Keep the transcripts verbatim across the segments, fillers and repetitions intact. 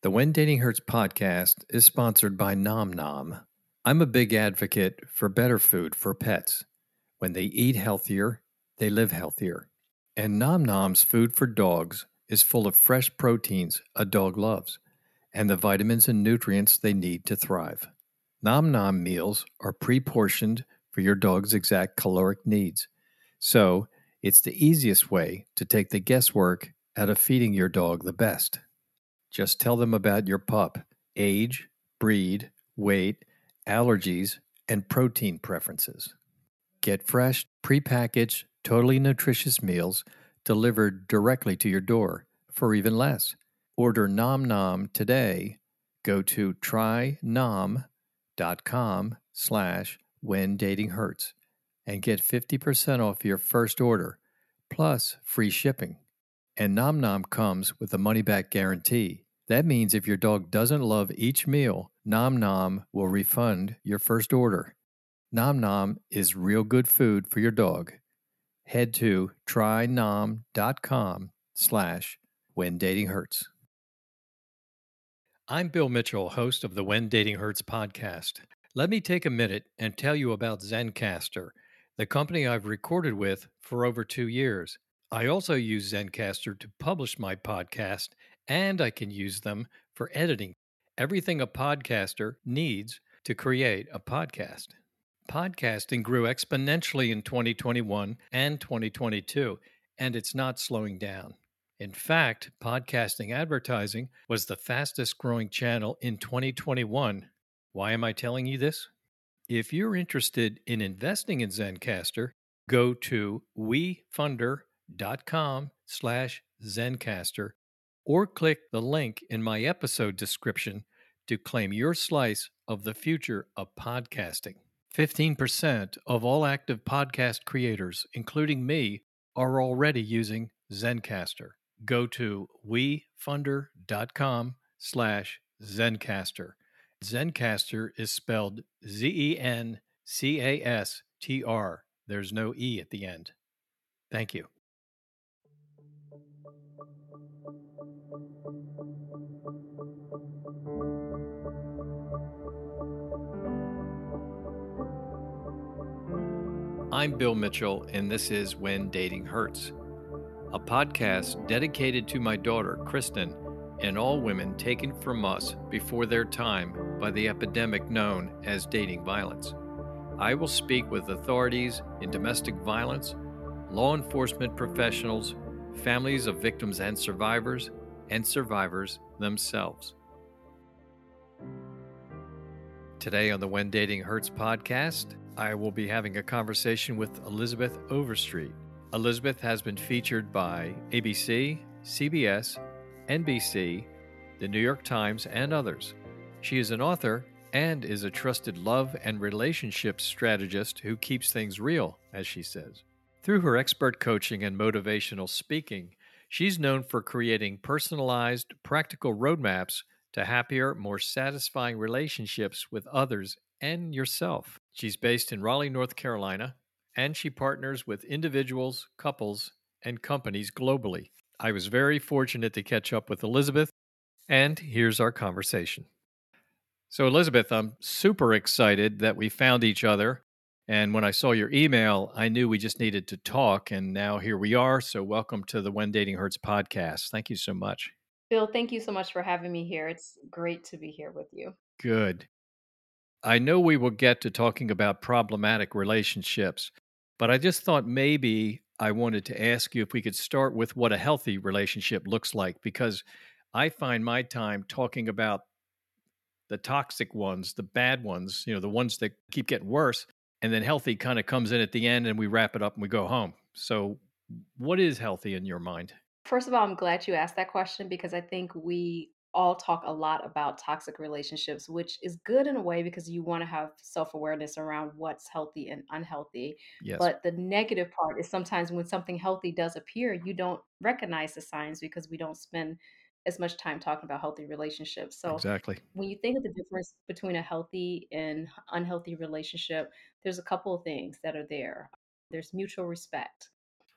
The When Dating Hurts podcast is sponsored by Nom Nom. I'm a big advocate for better food for pets. When they eat healthier, they live healthier. And Nom Nom's food for dogs is full of fresh proteins a dog loves and the vitamins and nutrients they need to thrive. Nom Nom meals are pre portioned for your dog's exact caloric needs. So, it's the easiest way to take the guesswork out of feeding your dog the best. Just tell them about your pup, age, breed, weight, allergies, and protein preferences. Get fresh, prepackaged, totally nutritious meals delivered directly to your door for even less. Order Nom Nom today. Go to trynom.com slash when dating hurts and get fifty percent off your first order, plus free shipping. And Nom Nom comes with a money back guarantee. That means if your dog doesn't love each meal, Nom Nom will refund your first order. Nom Nom is real good food for your dog. Head to trynom.com slash when dating hurts. I'm Bill Mitchell, host of the When Dating Hurts podcast. Let me take a minute and tell you about Zencastr, the company I've recorded with for over two years. I also use Zencastr to publish my podcast, and I can use them for editing everything a podcaster needs to create a podcast. Podcasting grew exponentially in twenty twenty-one and twenty twenty-two, and it's not slowing down. In fact, podcasting advertising was the fastest growing channel in twenty twenty-one. Why am I telling you this? If you're interested in investing in Zencastr, go to wefunder.com slash Zencastr or click the link in my episode description to claim your slice of the future of podcasting. fifteen percent of all active podcast creators, including me, are already using Zencastr. Go to wefunder.com slash Zencastr. Zencastr is spelled Z E N C A S T R. There's no E at the end. Thank you. I'm Bill Mitchell, and this is When Dating Hurts, a podcast dedicated to my daughter, Kristen, and all women taken from us before their time by the epidemic known as dating violence. I will speak with authorities in domestic violence, law enforcement professionals, families of victims and survivors, and survivors themselves. Today on the When Dating Hurts podcast, I will be having a conversation with Elizabeth Overstreet. Elizabeth has been featured by A B C, C B S, N B C, The New York Times, and others. She is an author and is a trusted love and relationship strategist who keeps things real, as she says. Through her expert coaching and motivational speaking, she's known for creating personalized, practical roadmaps to happier, more satisfying relationships with others and yourself. She's based in Raleigh, North Carolina, and she partners with individuals, couples, and companies globally. I was very fortunate to catch up with Elizabeth, and here's our conversation. So, Elizabeth, I'm super excited that we found each other. And when I saw your email, I knew we just needed to talk. And now here we are. So, welcome to the When Dating Hurts podcast. Thank you so much. Bill, thank you so much for having me here. It's great to be here with you. Good. I know we will get to talking about problematic relationships, but I just thought maybe I wanted to ask you if we could start with what a healthy relationship looks like, because I find my time talking about the toxic ones, the bad ones, you know, the ones that keep getting worse, and then healthy kind of comes in at the end and we wrap it up and we go home. So, what is healthy in your mind? First of all, I'm glad you asked that question because I think we all talk a lot about toxic relationships, which is good in a way because you want to have self awareness around what's healthy and unhealthy. Yes, But the negative part is sometimes when something healthy does appear, you don't recognize the signs because we don't spend as much time talking about healthy relationships. So exactly. when you think of the difference between a healthy and unhealthy relationship, there's a couple of things that are there. There's mutual respect.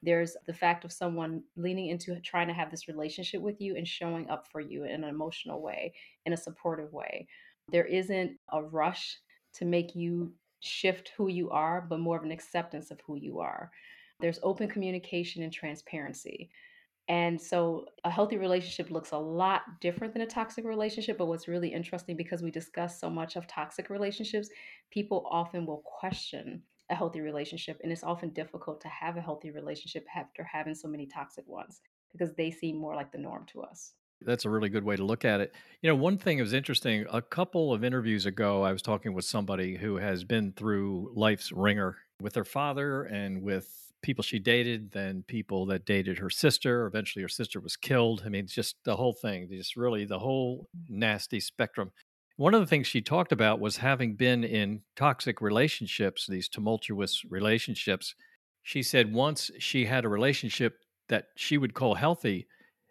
There's the fact of someone leaning into trying to have this relationship with you and showing up for you in an emotional way, in a supportive way. There isn't a rush to make you shift who you are, but more of an acceptance of who you are. There's open communication and transparency. And so a healthy relationship looks a lot different than a toxic relationship. But what's really interesting, because we discuss so much of toxic relationships, people often will question a healthy relationship. And it's often difficult to have a healthy relationship after having so many toxic ones because they seem more like the norm to us. That's a really good way to look at it. You know, one thing that was interesting, a couple of interviews ago, I was talking with somebody who has been through life's ringer with her father and with people she dated, then people that dated her sister. Eventually, her sister was killed. I mean, it's just the whole thing, just really the whole nasty spectrum. One of the things she talked about was having been in toxic relationships, these tumultuous relationships. She said once she had a relationship that she would call healthy,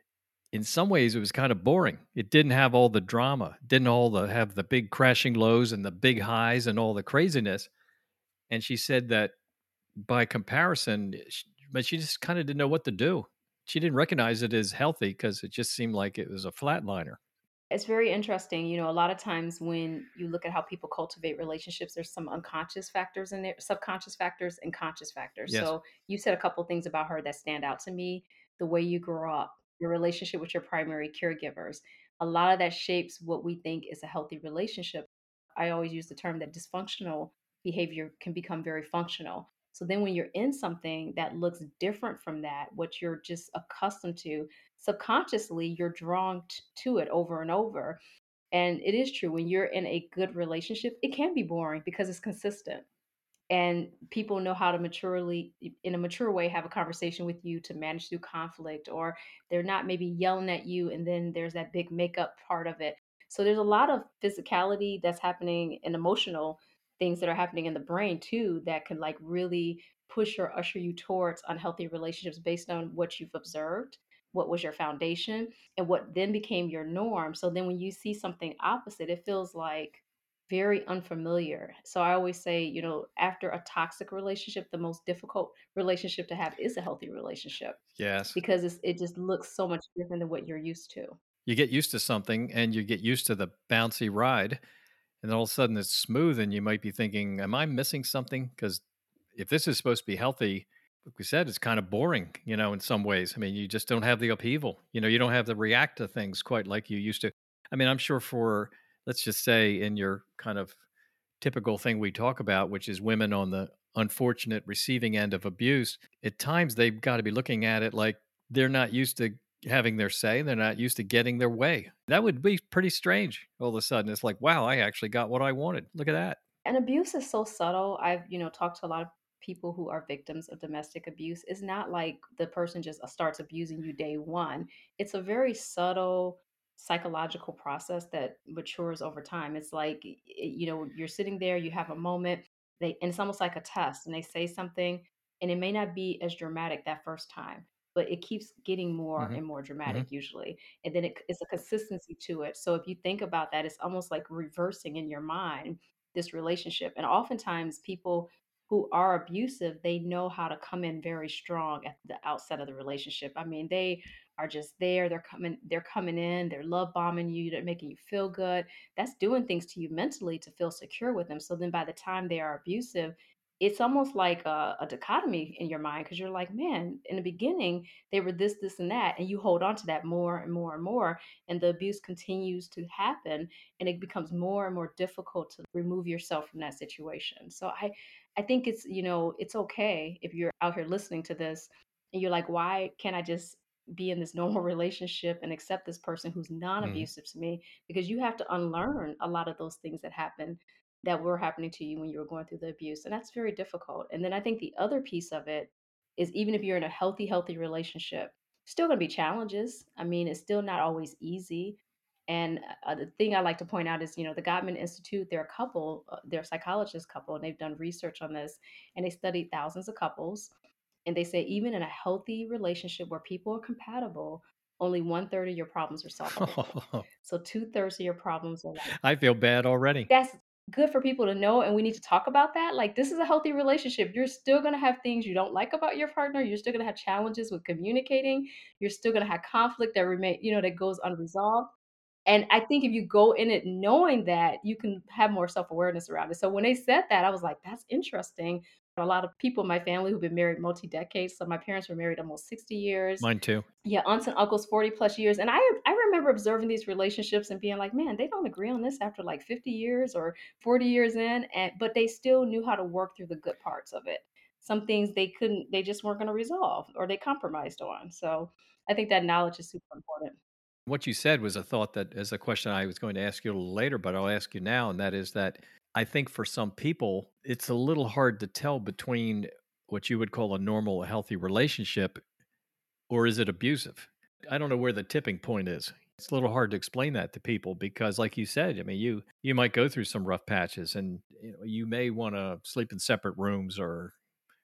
in some ways it was kind of boring. It didn't have all the drama, didn't all the have the big crashing lows and the big highs and all the craziness. And she said that by comparison, sh but she just kinda didn't know what to do. She didn't recognize it as healthy because it just seemed like it was a flatliner. It's very interesting. You know, a lot of times when you look at how people cultivate relationships, there's some unconscious factors in there, subconscious factors and conscious factors. Yes. So you said a couple things about her that stand out to me. The way you grew up, your relationship with your primary caregivers, a lot of that shapes what we think is a healthy relationship. I always use the term that dysfunctional behavior can become very functional. So then when you're in something that looks different from that, what you're just accustomed to, subconsciously you're drawn t- to it over and over. And it is true, when you're in a good relationship, it can be boring because it's consistent and people know how to maturely, in a mature way, have a conversation with you to manage through conflict, or they're not maybe yelling at you and then there's that big makeup part of it. So there's a lot of physicality that's happening and emotional things that are happening in the brain too that can like really push or usher you towards unhealthy relationships based on what you've observed, what was your foundation, and what then became your norm. So then when you see something opposite, it feels like very unfamiliar. So I always say, you know, after a toxic relationship, the most difficult relationship to have is a healthy relationship Yes. because it's, it just looks so much different than what you're used to. You get used to something and you get used to the bouncy ride, and then all of a sudden it's smooth and you might be thinking, "Am I missing something?" Because if this is supposed to be healthy, like we said, it's kind of boring, you know, in some ways. I mean, you just don't have the upheaval. You know, you don't have to react to things quite like you used to. I mean, I'm sure for, let's just say, in your kind of typical thing we talk about, which is women on the unfortunate receiving end of abuse, at times they've got to be looking at it like they're not used to having their say. They're not used to getting their way. That would be pretty strange. All of a sudden, it's like, wow, I actually got what I wanted. Look at that. And abuse is so subtle. I've, you know, talked to a lot of people who are victims of domestic abuse. It's not like the person just uh, starts abusing you day one. It's a very subtle psychological process that matures over time. It's like, y- you know, you're sitting there, you have a moment, they, and it's almost like a test, and they say something, and it may not be as dramatic that first time, but it keeps getting more Hmm. and more Hmm. dramatic usually. And then it, it's a consistency to it. So if you think about that, it's almost like reversing in your mind this relationship. And oftentimes, people who are abusive, they know how to come in very strong at the outset of the relationship. I mean, they are just there. They're coming. They're coming in. They're love bombing you. They're making you feel good. That's doing things to you mentally to feel secure with them. So then, by the time they are abusive, it's almost like a, a dichotomy in your mind because you're like, man, in the beginning they were this, this, and that, and you hold on to that more and more and more, and the abuse continues to happen, and it becomes more and more difficult to remove yourself from that situation. So I I think it's, you know, it's okay if you're out here listening to this and you're like, why can't I just be in this normal relationship and accept this person who's Hmm. non-abusive to me? Because you have to unlearn a lot of those things that happen that were happening to you when you were going through the abuse. And that's very difficult. And then I think the other piece of it is, even if you're in a healthy, healthy relationship, still going to be challenges. I mean, it's still not always easy. And uh, the thing I like to point out is, you know, the Gottman Institute, they're a couple, uh, they're a psychologist couple, and they've done research on this, and they studied thousands of couples. And they say, even in a healthy relationship where people are compatible, only one third of your problems are solvable. So two thirds of your problems are like, I feel bad already. that's good for people to know, and we need to talk about that. Like, this is a healthy relationship. You're still gonna have things you don't like about your partner. You're still gonna have challenges with communicating. You're still gonna have conflict that remain, you know, that goes unresolved. And I think if you go in it knowing that, you can have more self-awareness around it. So when they said that, I was like, "That's interesting." A lot of people in my family who've been married multi-decades, so my parents were married almost sixty years. Mine too. Yeah, aunts and uncles forty plus years, and I I remember observing these relationships and being like, "Man, they don't agree on this after, like, fifty years or forty years in," and but they still knew how to work through the good parts of it. Some things they couldn't they just weren't gonna resolve or they compromised on, so I think that knowledge is super important. What you said was a thought that is a question I was going to ask you a little later, but I'll ask you now. And that is that I think for some people, it's a little hard to tell between what you would call a normal, healthy relationship or is it abusive? I don't know where the tipping point is. It's a little hard to explain that to people because, like you said, I mean, you you might go through some rough patches, and you know, you may want to sleep in separate rooms or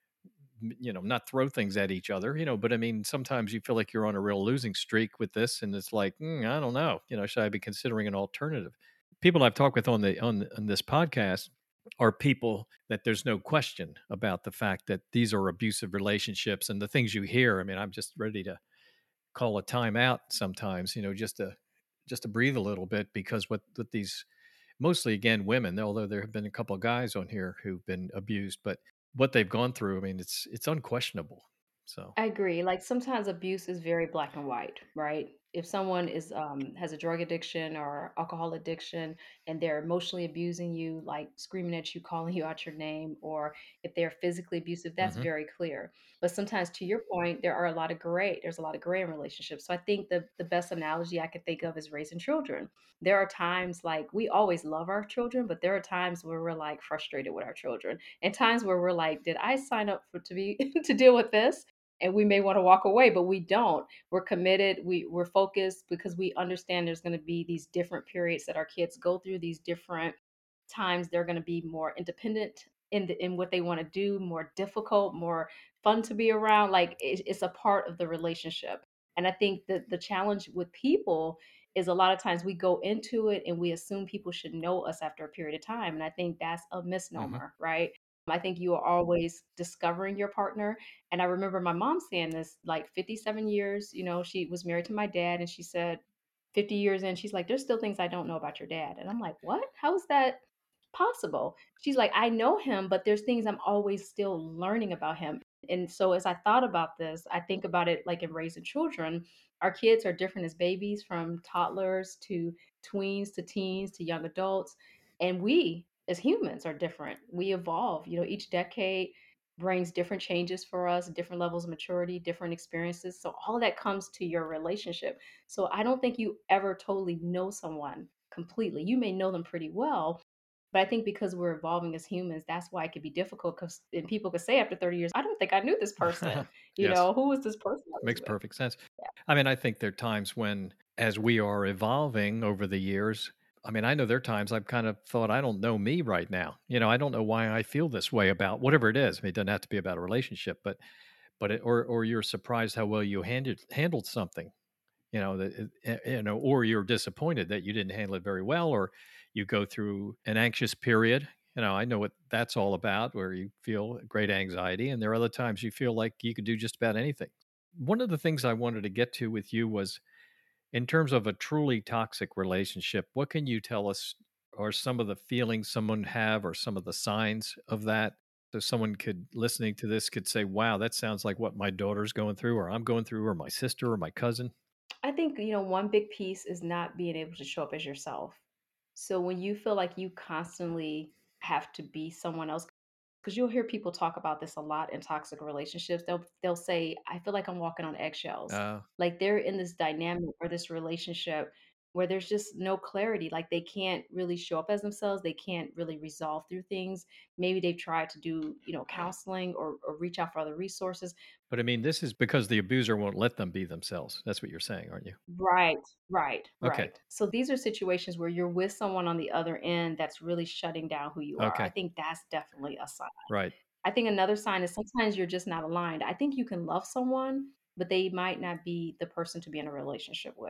m- you know not throw things at each other, you know. But I mean, sometimes you feel like you're on a real losing streak with this, and it's like, mm, I don't know, you know, should I be considering an alternative? People I've talked with on the on, on this podcast are people that there's no question about the fact that these are abusive relationships and the things you hear. I mean, I'm just ready to call a timeout sometimes, you know, just to just to breathe a little bit because what with these mostly again women, although there have been a couple of guys on here who've been abused, but what they've gone through, I mean, it's it's unquestionable. So, I agree. Like sometimes abuse is very black and white, right? If someone is um, has a drug addiction or alcohol addiction and they're emotionally abusing you, like screaming at you, calling you out your name, or if they're physically abusive, that's mhm, very clear. But sometimes, to your point, there are a lot of gray. There's a lot of gray in relationships. So I think the the best analogy I could think of is raising children. There are times like we always love our children, but there are times where we're like frustrated with our children, and times where we're like, "Did I sign up for to be to deal with this?" And we may want to walk away, but we don't. We're committed, we we're focused because we understand there's going to be these different periods that our kids go through, these different times they're going to be more independent in the, in what they want to do, more difficult, more fun to be around. Like it, it's a part of the relationship. And I think that the challenge with people is a lot of times we go into it and we assume people should know us after a period of time. And I think that's a mhm, misnomer, right? I think you are always discovering your partner. And I remember my mom saying this like fifty-seven years, you know, she was married to my dad and she said fifty years in, she's like, there's still things I don't know about your dad. And I'm like, what? How is that possible? She's like, I know him, but there's things I'm always still learning about him. And so as I thought about this, I think about it like in raising children. Our kids are different as babies, from toddlers to tweens to teens to young adults. And we as humans are different. We evolve. You know, each decade brings different changes for us, different levels of maturity, different experiences. So all of that comes to your relationship. So I don't think you ever totally know someone completely. You may know them pretty well, but I think because we're evolving as humans, that's why it could be difficult. Because and people could say after thirty years, I don't think I knew this person. You yes, know, who was this person I was makes with? perfect sense. Yeah. I mean, I think there are times when, as we are evolving over the years, I mean, I know there are times I've kind of thought, I don't know me right now. You know, I don't know why I feel this way about whatever it is. I mean, it doesn't have to be about a relationship, but but it, or or you're surprised how well you handled handled something. You know that it- eh, you know, or you're disappointed that you didn't handle it very well, or you go through an anxious period. You know, I know what that's all about, where you feel great anxiety, and there are other times you feel like you could do just about anything. One of the things I wanted to get to with you was in terms of a truly toxic relationship, what can you tell us are some of the feelings someone have or some of the signs of that? So someone could listening to this could say, wow, that sounds like what my daughter's going through or I'm going through or my sister or my cousin. I think, you know, one big piece is not being able to show up as yourself. So when you feel like you constantly have to be someone else, because you'll hear people talk about this a lot in toxic relationships. They'll they'll say, "I feel like I'm walking on eggshells." Uh, Like they're in this dynamic or this relationship where there's just no clarity. Like they can't really show up as themselves. They can't really resolve through things. Maybe they've tried to do, you know, counseling or, or reach out for other resources. but I mean, this is because the abuser won't let them be themselves. That's what you're saying, aren't you? Right, right, Okay. right. So these are situations where you're with someone on the other end that's really shutting down who you are. I Okay. think that's definitely a sign. Right. I think another sign is sometimes you're just not aligned. I think you can love someone, but they might not be the person to be in a relationship with.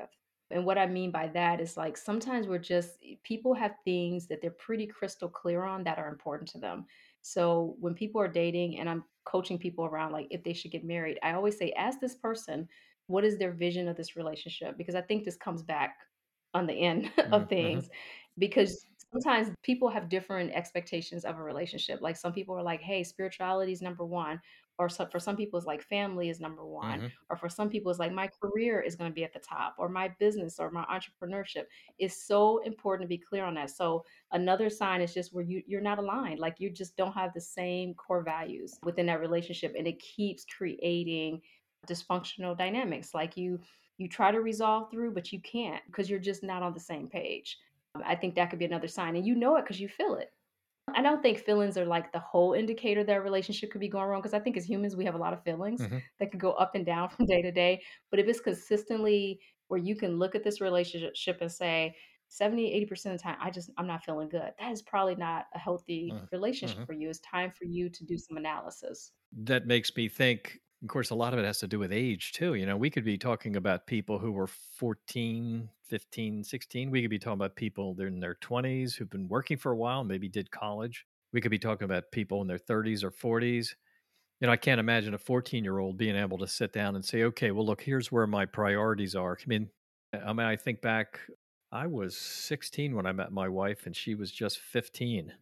And what I mean by that is like sometimes we're just people have things that they're pretty crystal clear on that are important to them. So when people are dating and I'm coaching people around like if they should get married, I always say, ask this person, what is their vision of this relationship? Because I think this comes back on the end of Mm-hmm. things. Because sometimes people have different expectations of a relationship. Like some people are like, hey, spirituality is number one. Or so, for some people, it's like family is number one, Mm-hmm. or for some people it's like my career is going to be at the top, or my business or my entrepreneurship. Is so important to be clear on that. So another sign is just where you you're not aligned, like you just don't have the same core values within that relationship, and it keeps creating dysfunctional dynamics. Like you you try to resolve through, but you can't because you're just not on the same page. Um, I think that could be another sign, and you know it because you feel it. I don't think feelings are like the whole indicator that a relationship could be going wrong because I think as humans we have a lot of feelings Mm-hmm. that could go up and down from day to day. But if it's consistently where you can look at this relationship and say seventy, eighty percent of the time, I just I'm not feeling good. That is probably not a healthy relationship Mm-hmm. for you. It's time for you to do some analysis. That makes me think, of course, a lot of it has to do with age too. You know, we could be talking about people who were fourteen, fifteen, sixteen. We could be talking about people they're in their twenties who've been working for a while, maybe did college. We could be talking about people in their thirties or forties. You know, I can't imagine a fourteen year old being able to sit down and say, okay, well, look, here's where my priorities are. I mean, I mean, I think back, I was sixteen when I met my wife, and she was just fifteen.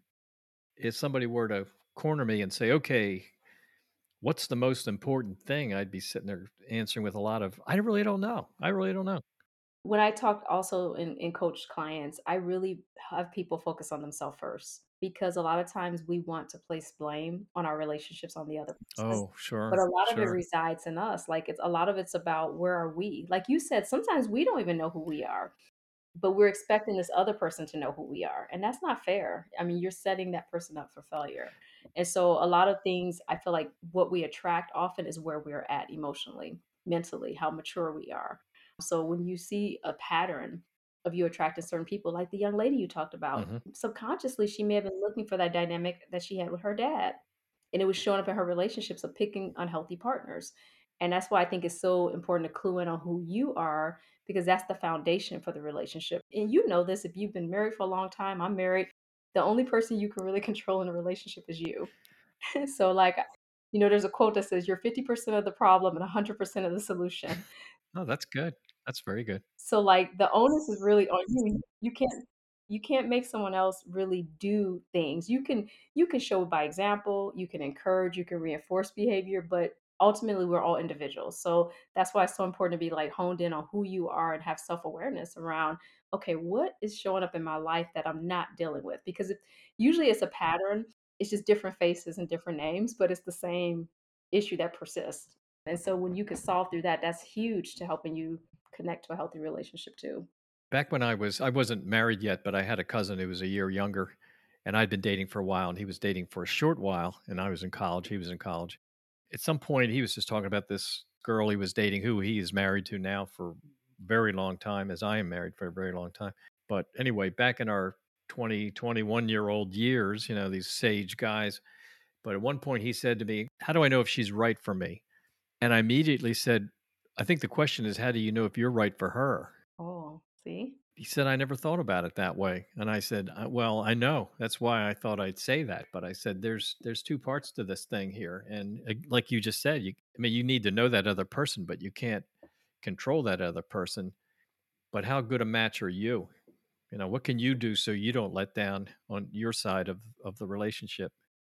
If somebody were to corner me and say, okay, what's the most important thing? I'd be sitting there answering with a lot of, I really don't know. I really don't know. When I talk also in, in coach clients, I really have people focus on themselves first because a lot of times we want to place blame on our relationships on the other person. Oh, But sure, a lot of it sure. resides in us. Like it's a lot of it's about where are we? Like you said, sometimes we don't even know who we are, but we're expecting this other person to know who we are. And that's not fair. I mean, you're setting that person up for failure. And so a lot of things, I feel like what we attract often is where we're at emotionally, mentally, how mature we are. So when you see a pattern of you attracting certain people, like the young lady you talked about, Hmm. subconsciously she may have been looking for that dynamic that she had with her dad. And it was showing up in her relationships of picking unhealthy partners. And that's why I think it's so important to clue in on who you are because that's the foundation for the relationship. And you know this if you've been married for a long time. I'm married. The only person you can really control in a relationship is you. So, like, you know, there's a quote that says you're fifty percent of the problem and one hundred percent of the solution. Oh, that's good. That's very good. So, like, the onus is really on you. You can't you can't make someone else really do things. You can you can show by example, you can encourage, you can reinforce behavior, but ultimately we're all individuals. So that's why it's so important to be like honed in on who you are and have self-awareness around, okay, what is showing up in my life that I'm not dealing with? Because it, usually it's a pattern. It's just different faces and different names, but it's the same issue that persists. And so when you can solve through that, that's huge to helping you connect to a healthy relationship too. Back when I was, I wasn't married yet, but I had a cousin who was a year younger, and I'd been dating for a while, and he was dating for a short while, and I was in college. He was in college. At some point, he was just talking about this girl he was dating, who he is married to now for a very long time, as I am married for a very long time. But anyway, back in our twenty, twenty-one year old years, you know, these sage guys. But at one point, he said to me, how do I know if she's right for me? And I immediately said, I think the question is, how do you know if you're right for her? Oh, see? He said, I never thought about it that way. And I said, "Uh, well, I know. That's why I thought I'd say that. But I said, there's there's two parts to this thing here. And uh, like you just said, you, I mean, you need to know that other person, but you can't control that other person. But how good a match are you? You know, what can you do so you don't let down on your side of, of the relationship?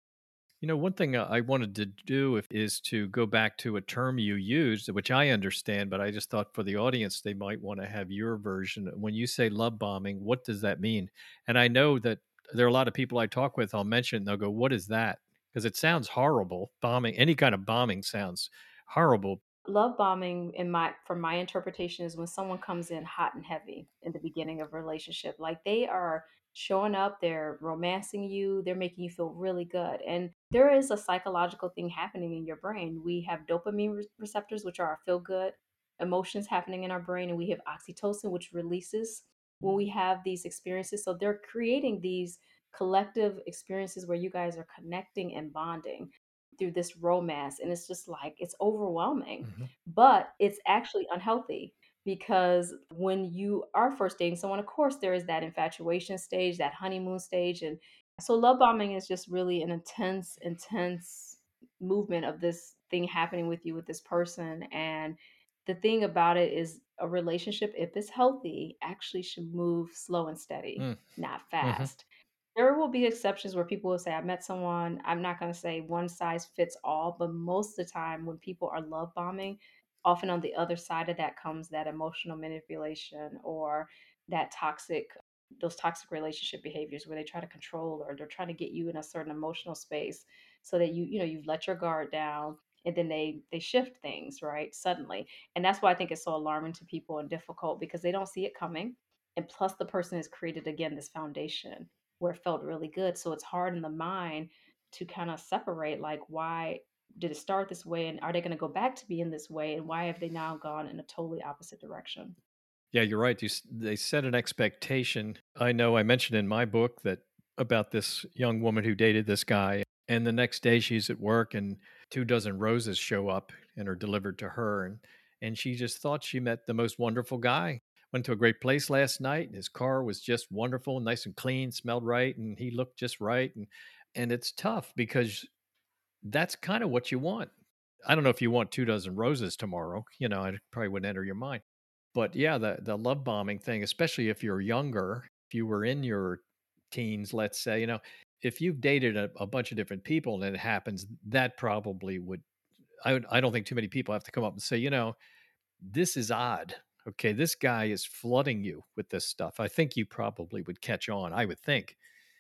You know, one thing uh, I wanted to do if, is to go back to a term you used, which I understand, but I just thought for the audience, they might want to have your version. When you say love bombing, what does that mean? And I know that there are a lot of people I talk with, I'll mention, they'll go, what is that? Because it sounds horrible. Bombing, any kind of bombing sounds horrible. Love bombing in my from my interpretation is when someone comes in hot and heavy in the beginning of a relationship. Like they are showing up, they're romancing you, they're making you feel really good. And there is a psychological thing happening in your brain. We have dopamine re- receptors, which are our feel good emotions happening in our brain, and we have oxytocin, which releases when we have these experiences. So they're creating these collective experiences where you guys are connecting and bonding through this romance, and it's just like it's overwhelming, Mhm. but it's actually unhealthy because when you are first dating someone, of course, there is that infatuation stage, that honeymoon stage. And so love bombing is just really an intense, intense movement of this thing happening with you with this person. And the thing about it is a relationship, if it's healthy, actually should move slow and steady, Mm, not hmm. fast. There will be exceptions where people will say, I met someone, I'm not going to say one size fits all, but most of the time when people are love bombing, often on the other side of that comes that emotional manipulation or that toxic those toxic relationship behaviors where they try to control or they're trying to get you in a certain emotional space so that you you know you've let your guard down, and then they they shift things right suddenly. And that's why I think it's so alarming to people and difficult, because they don't see it coming. And plus the person has created again this foundation where it felt really good, so it's hard in the mind to kind of separate, like, why did it start this way, and are they going to go back to being this way, and why have they now gone in a totally opposite direction? Yeah, you're right. You, s- they set an expectation. I know I mentioned in my book that about this young woman who dated this guy, and the next day she's at work, and two dozen roses show up and are delivered to her, and and she just thought she met the most wonderful guy. Went to a great place last night, and his car was just wonderful, nice and clean, smelled right, and he looked just right, and and it's tough because that's kind of what you want. I don't know if you want two dozen roses tomorrow. You know, it probably wouldn't enter your mind. But yeah, the the love bombing thing, especially if you're younger, if you were in your teens, let's say, you know, if you've dated a, a bunch of different people and it happens, that probably would. I would, I don't think too many people have to come up and say, you know, this is odd. Okay, this guy is flooding you with this stuff. I think you probably would catch on. I would think.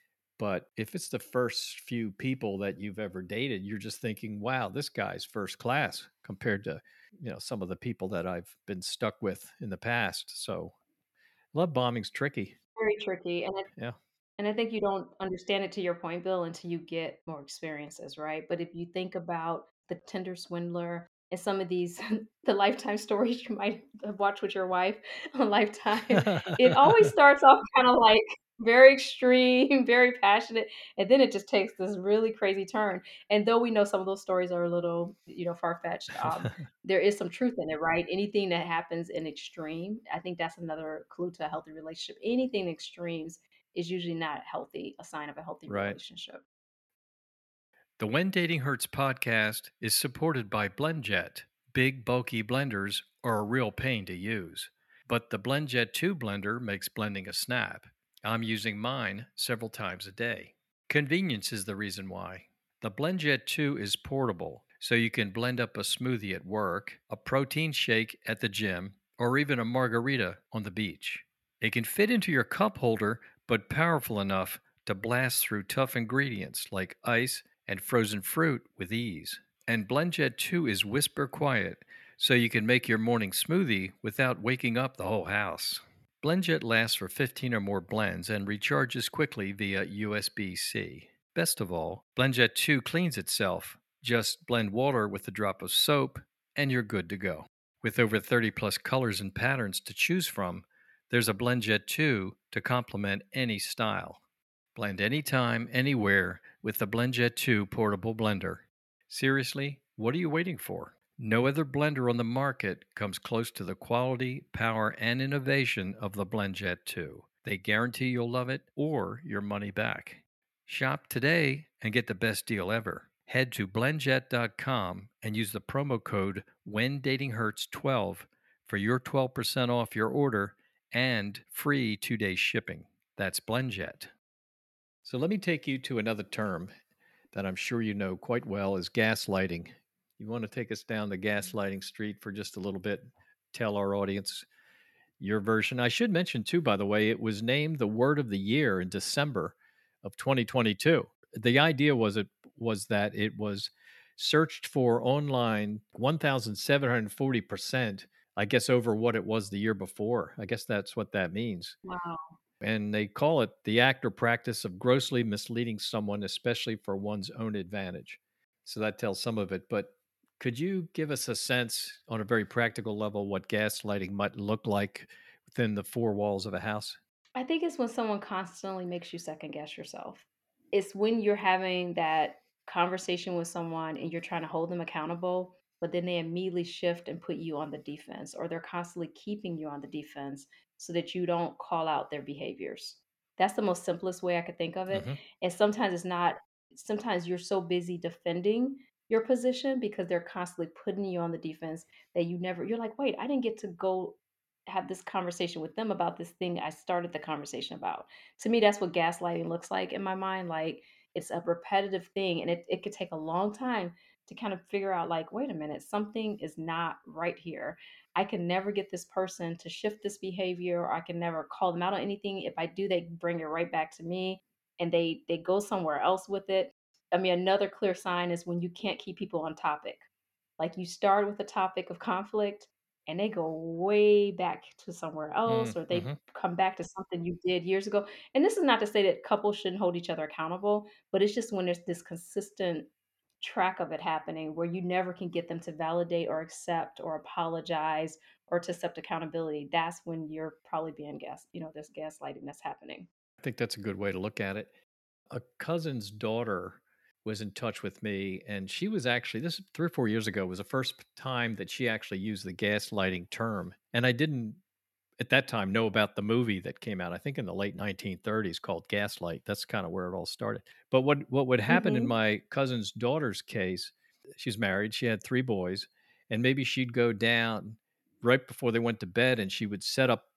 But if it's the first few people that you've ever dated, you're just thinking, wow, this guy's first class compared to, you know, some of the people that I've been stuck with in the past. So love bombing's tricky. Very tricky. And Yeah. And I think you don't understand it, to your point, Bill, until you get more experiences, right? But if you think about the Tinder swindler and some of these, the Lifetime stories you might have watched with your wife on Lifetime, it always starts off kind of like very extreme, very passionate, and then it just takes this really crazy turn. And though we know some of those stories are a little, you know, far-fetched, um, there is some truth in it, right? Anything that happens in extreme, I think that's another clue to a healthy relationship. Anything in extremes is usually not healthy, a sign of a healthy Right. relationship. The When Dating Hurts podcast is supported by BlendJet. Big, bulky blenders are a real pain to use, but the BlendJet two blender makes blending a snap. I'm using mine several times a day. Convenience is the reason why. The BlendJet two is portable, so you can blend up a smoothie at work, a protein shake at the gym, or even a margarita on the beach. It can fit into your cup holder, but powerful enough to blast through tough ingredients like ice and frozen fruit with ease. And BlendJet two is whisper quiet, so you can make your morning smoothie without waking up the whole house. BlendJet lasts for fifteen or more blends and recharges quickly via U S B C. Best of all, BlendJet two cleans itself. Just blend water with a drop of soap, and you're good to go. With over thirty plus colors and patterns to choose from, there's a BlendJet two to complement any style. Blend anytime, anywhere with the BlendJet two portable blender. Seriously, what are you waiting for? No other blender on the market comes close to the quality, power, and innovation of the BlendJet two. They guarantee you'll love it or your money back. Shop today and get the best deal ever. Head to blendjet dot com and use the promo code when dating hurts twelve for your twelve percent off your order and free two-day shipping. That's BlendJet. So let me take you to another term that I'm sure you know quite well is gaslighting. You want to take us down the gaslighting street for just a little bit, tell our audience your version. I should mention too, by the way, it was named the word of the year in December of twenty twenty-two. The idea was it was that it was searched for online one thousand seven hundred forty percent, I guess, over what it was the year before. I guess that's what that means. Wow. And they call it the act or practice of grossly misleading someone, especially for one's own advantage. So that tells some of it. But could you give us a sense on a very practical level what gaslighting might look like within the four walls of a house? I think it's when someone constantly makes you second guess yourself. It's when you're having that conversation with someone and you're trying to hold them accountable, but then they immediately shift and put you on the defense, or they're constantly keeping you on the defense so that you don't call out their behaviors. That's the most simplest way I could think of it. Hmm. And sometimes it's not, sometimes you're so busy defending your position because they're constantly putting you on the defense that you never, you're like, wait, I didn't get to go have this conversation with them about this thing I started the conversation about. To me, that's what gaslighting looks like in my mind. Like, it's a repetitive thing, and it, it could take a long time to kind of figure out, like, wait a minute, something is not right here. I can never get this person to shift this behavior, or I can never call them out on anything. If I do, they bring it right back to me, and they they go somewhere else with it. I mean, another clear sign is when you can't keep people on topic. Like, you start with a topic of conflict and they go way back to somewhere else, or they Mm-hmm. come back to something you did years ago. And this is not to say that couples shouldn't hold each other accountable, but it's just when there's this consistent track of it happening where you never can get them to validate or accept or apologize or to accept accountability. That's when you're probably being gas, you know, there's gaslighting that's happening. I think that's a good way to look at it. A cousin's daughter was in touch with me, and she was actually, this three or four years ago was the first time that she actually used the gaslighting term. And I didn't at that time know about the movie that came out, I think in the late nineteen thirties, called Gaslight. That's kind of where it all started. But what what would happen in Hmm. my cousin's daughter's case, she's married, she had three boys, and maybe she'd go down right before they went to bed and she would set up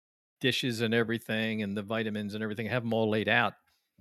dishes and everything and the vitamins and everything, have them all laid out.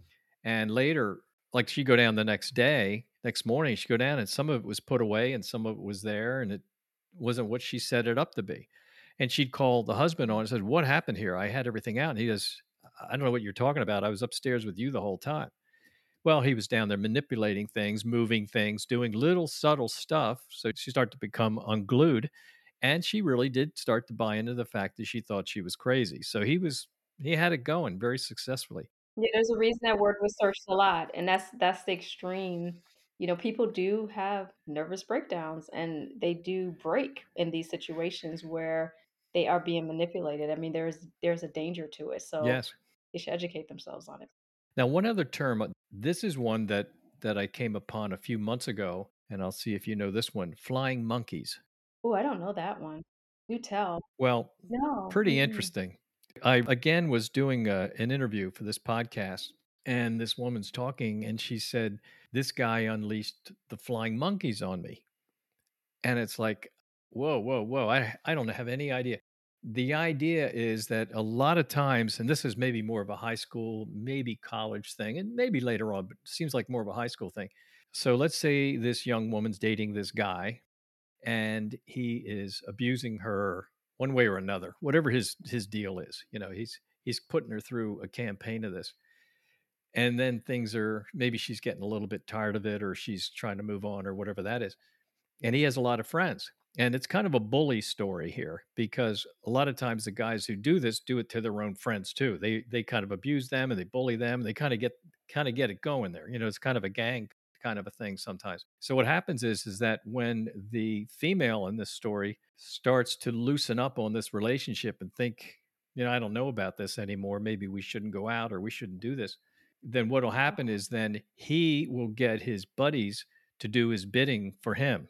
And later, like, she'd go down the next day, next morning, she'd go down and some of it was put away and some of it was there and it wasn't what she set it up to be. And she'd call the husband on and said, "What happened here? I had everything out." And he goes, "I don't know what you're talking about. I was upstairs with you the whole time." Well, he was down there manipulating things, moving things, doing little subtle stuff. So she started to become unglued. And she really did start to buy into the fact that she thought she was crazy. So he was, he had it going very successfully. Yeah, there's a reason that word was searched a lot, and that's that's the extreme. You know, people do have nervous breakdowns, and they do break in these situations where they are being manipulated. I mean, there's there's a danger to it, so Yes. they should educate themselves on it. Now, one other term, uh, this is one that that I came upon a few months ago, and I'll see if you know this one, flying monkeys. Oh, I don't know that one. Do tell. Well, No. pretty Mm-mm. interesting. I again was doing a, an interview for this podcast, and this woman's talking, and she said, "This guy unleashed the flying monkeys on me." And it's like, whoa, whoa, whoa. I, I don't have any idea. The idea is that a lot of times, and this is maybe more of a high school, maybe college thing, and maybe later on, but it seems like more of a high school thing. So let's say this young woman's dating this guy and he is abusing her one way or another, whatever his his deal is. You know, he's he's putting her through a campaign of this. And then things are, maybe she's getting a little bit tired of it or she's trying to move on or whatever that is, and he has a lot of friends. And it's kind of a bully story here because a lot of times the guys who do this do it to their own friends too. They they kind of abuse them and they bully them. And they kind of get kind of get it going there. You know, it's kind of a gang kind of a thing sometimes. So what happens is is that when the female in this story starts to loosen up on this relationship and think, you know, I don't know about this anymore. Maybe we shouldn't go out or we shouldn't do this. Then what will happen Uh-oh. is then he will get his buddies to do his bidding for him,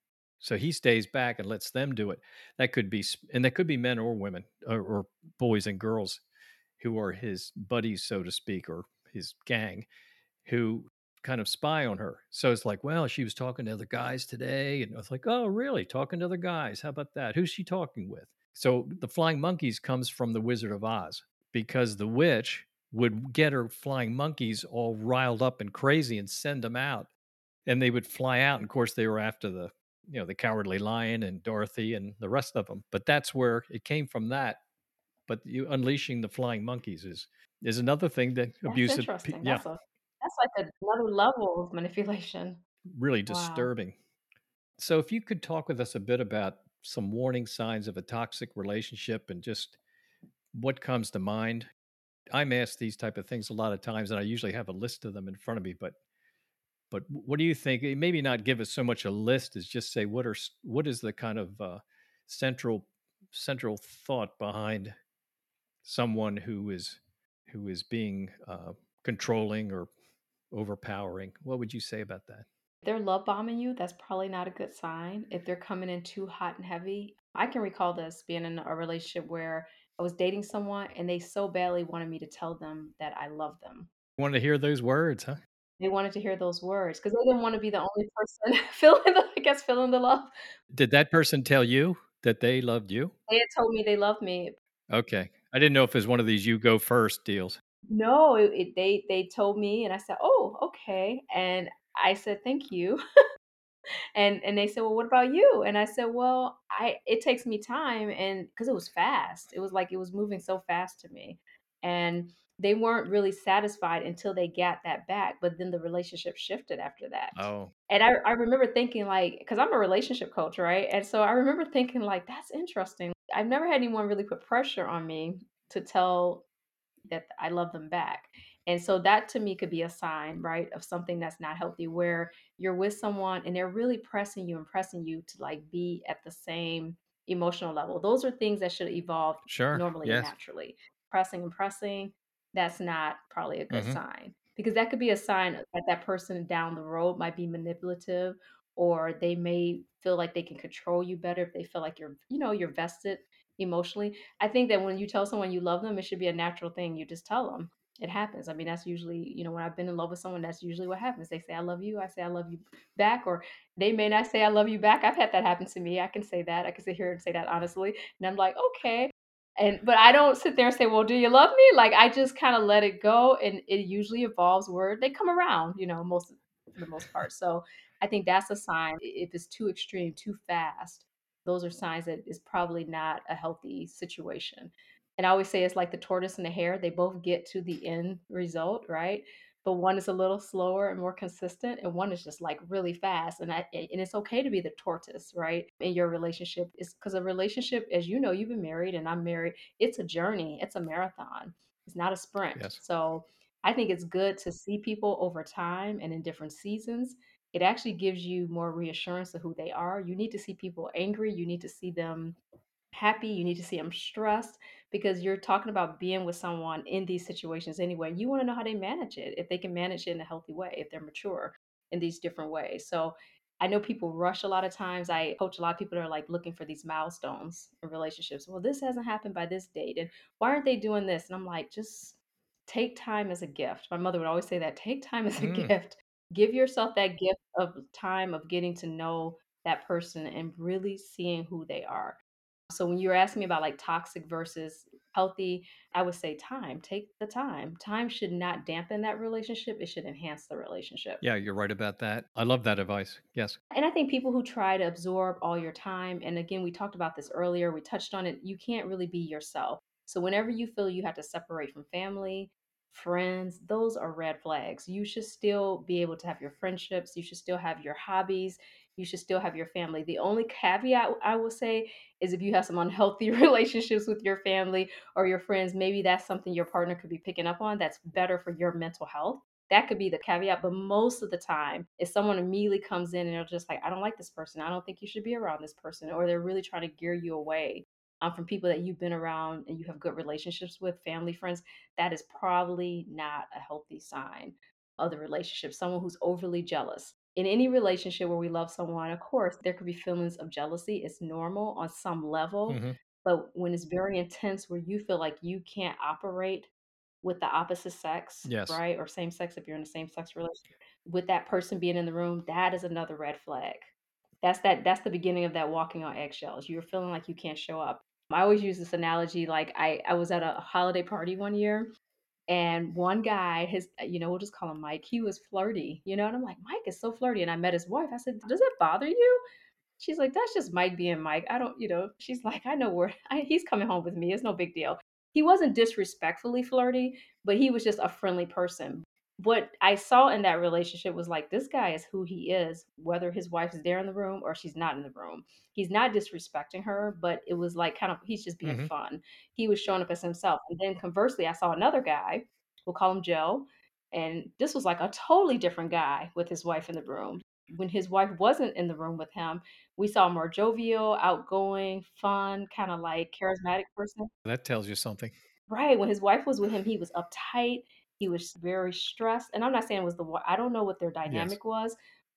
so he stays back and lets them do it. That could be, and that could be men or women or, or boys and girls who are his buddies, so to speak, or his gang who kind of spy on her. So it's like, well, she was talking to other guys today. And I was like, oh, really? Talking to other guys. How about that? Who's she talking with? So the flying monkeys comes from the Wizard of Oz because the witch would get her flying monkeys all riled up and crazy and send them out, and they would fly out. And of course, they were after the, you know, the Cowardly Lion and Dorothy and the rest of them. But that's where it came from. That, but you unleashing the flying monkeys is is another thing that That's abusive. interesting. Yeah, That's a that's like another level of manipulation. really Wow. disturbing. So, if you could talk with us a bit about some warning signs of a toxic relationship and just what comes to mind. I'm asked these type of things a lot of times, and I usually have a list of them in front of me. But But what do you think? eh, Maybe not give us so much a list as just say what are s- what is the kind of uh, central central thought behind someone who is who is being uh, controlling or overpowering. What would you say about that? If they're love bombing you, that's probably not a good sign. If they're coming in too hot and heavy, I can recall this being in a relationship where I was dating someone and they so badly wanted me to tell them that I love them. Wanted to hear those words, huh? They wanted to hear those words because they didn't want to be the only person feeling the, I guess, feeling the love. Did that person tell you that they loved you? They had told me they loved me. Okay. I didn't know if it was one of these you go first deals. No, it, it, they they told me, and I said, "Oh, okay." And I said, "Thank you." And and they said, "Well, what about you?" And I said, "Well, I it takes me time and because it was fast. It was like it was moving so fast to me." And they weren't really satisfied until they got that back, but then the relationship shifted after that. Oh, And I I remember thinking like because I'm a relationship coach, right? And so I remember thinking like that's interesting. I've never had anyone really put pressure on me to tell that I love them back. And so that to me could be a sign, right, of something that's not healthy where you're with someone and they're really pressing you and pressing you to like be at the same emotional level. Those are things that should evolve sure. normally and Yes. naturally. Pressing and pressing, that's not probably a good Mhm. sign because that could be a sign that that person down the road might be manipulative or they may feel like they can control you better if they feel like you're, you know, you're vested emotionally. I think that when you tell someone you love them, it should be a natural thing. You just tell them. It happens. I mean, that's usually, you know, when I've been in love with someone, that's usually what happens. They say, I love you. I say, I love you back. Or they may not say, I love you back. I've had that happen to me. I can say that. I can sit here and say that honestly. And I'm like, okay. And, but I don't sit there and say, well, do you love me? Like, I just kind of let it go. And it usually evolves where they come around, you know, most, for the most part. So I think that's a sign if it's too extreme, too fast those are signs that it's probably not a healthy situation. And I always say it's like the tortoise and the hare, they both get to the end result, right? But one is a little slower and more consistent, and one is just like really fast. And I and it's okay to be the tortoise, right? In your relationship. It's because a relationship, as you know, you've been married and I'm married, it's a journey, it's a marathon, it's not a sprint. Yes. So I think it's good to see people over time and in different seasons it actually gives you more reassurance of who they are. You need to see people angry. You need to see them happy. You need to see them stressed because you're talking about being with someone in these situations anyway. You want to know how they manage it, if they can manage it in a healthy way, if they're mature in these different ways. So I know people rush a lot of times. I coach a lot of people that are like looking for these milestones in relationships. Well, this hasn't happened by this date. And why aren't they doing this? And I'm like, just take time as a gift. My mother would always say that take time as a Mm. gift. Give yourself that gift of time of getting to know that person and really seeing who they are. So when you're asking me about like toxic versus healthy, I would say time. Take the time. Time should not dampen that relationship. It should enhance the relationship. Yeah, you're right about that. I love that advice. Yes. And I think people who try to absorb all your time, and again, we talked about this earlier, we touched on it, you can't really be yourself. So whenever you feel you have to separate from family, friends, those are red flags. You should still be able to have your friendships, you should still have your hobbies, you should still have your family. The only caveat I will say is if you have some unhealthy relationships with your family or your friends, maybe that's something your partner could be picking up on that's better for your mental health that could be the caveat, but most of the time, if someone immediately comes in and they're just like, I don't like this person, I don't think you should be around this person, or they're really trying to gear you away um, from people that you've been around and you have good relationships with, family, friends, that is probably not a healthy sign of the relationship. Someone who's overly jealous. In any relationship where we love someone, of course, there could be feelings of jealousy. It's normal on some level. Mhm. But when it's very intense, where you feel like you can't operate with the opposite sex, Yes. right? Or same sex if you're in a same sex relationship, with that person being in the room, that is another red flag. That's that that's the beginning of that walking on eggshells. You're feeling like you can't show up. I always use this analogy like I I was at a holiday party one year and one guy, his you know, we'll just call him Mike, he was flirty, you know, and I'm like, Mike is so flirty. And I met his wife. I said, does it bother you? She's like, "That's just Mike being Mike. I don't, you know." She's like, "I know where I, he's coming home with me. It's no big deal." He wasn't disrespectfully flirty, but he was just a friendly person. What I saw in that relationship was like, this guy is who he is, whether his wife is there in the room or she's not in the room. He's not disrespecting her, but it was like kind of, he's just being Mhm. fun. He was showing up as himself. And then conversely, I saw another guy, we'll call him Joe. And this was like a totally different guy with his wife in the room. When his wife wasn't in the room with him, we saw a more jovial, outgoing, fun, kinda like charismatic person. That tells you something. Right, when his wife was with him, he was uptight, he was very stressed, and I'm not saying it was the wi I don't know what their Yes. dynamic was,